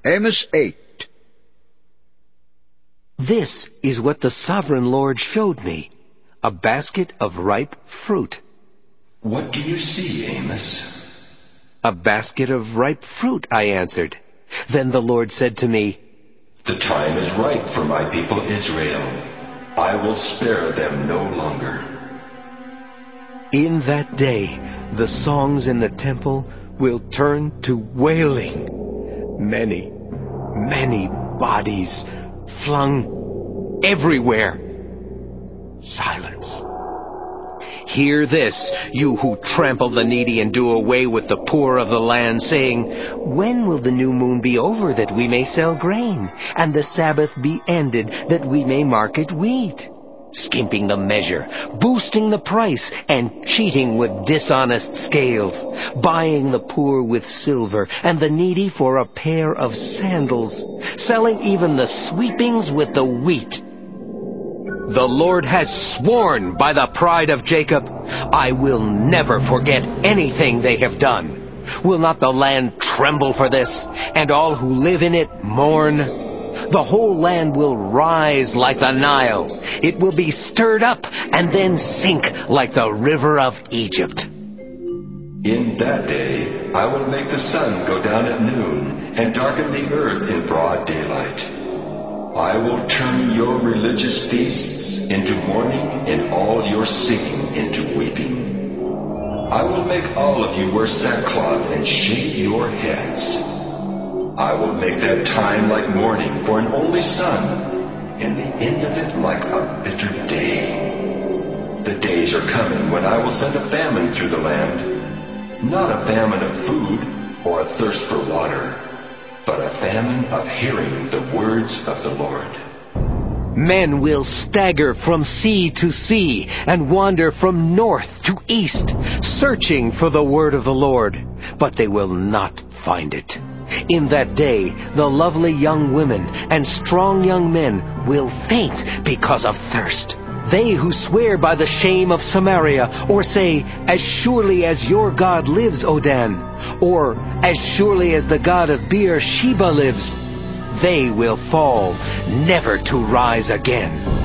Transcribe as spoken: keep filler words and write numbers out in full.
Amos eight. This is what the sovereign Lord showed me, a basket of ripe fruit. What do you see, Amos? A basket of ripe fruit, I answered. Then the Lord said to me, The time is ripe for my people Israel. I will spare them no longer. In that day, the songs in the temple will turn to wailing. Many, many bodies flung everywhere. Silence. Hear this, you who trample the needy and do away with the poor of the land, saying, When will the new moon be over that we may sell grain, and the Sabbath be ended that we may market wheat? Skimping the measure, boosting the price, and cheating with dishonest scales, buying the poor with silver, and the needy for a pair of sandals, selling even the sweepings with the wheat. The Lord has sworn by the pride of Jacob, I will never forget anything they have done. Will not the land tremble for this, and all who live in it mourn? The whole land will rise like the Nile. It will be stirred up and then sink like the river of Egypt. In that day I will make the sun go down at noon and darken the earth in broad daylight. I will turn your religious feasts into mourning and all your singing into weeping. I will make all of you wear sackcloth and shave your heads. I will make that time like mourning for an only son, and the end of it like a bitter day. The days are coming when I will send a famine through the land, not a famine of food or a thirst for water, but a famine of hearing the words of the Lord. Men will stagger from sea to sea and wander from north to east, searching for the word of the Lord, but they will not find it. In that day, the lovely young women and strong young men will faint because of thirst. They who swear by the shame of Samaria, or say, As surely as your God lives, O Dan, or As surely as the God of Beersheba lives, they will fall, never to rise again.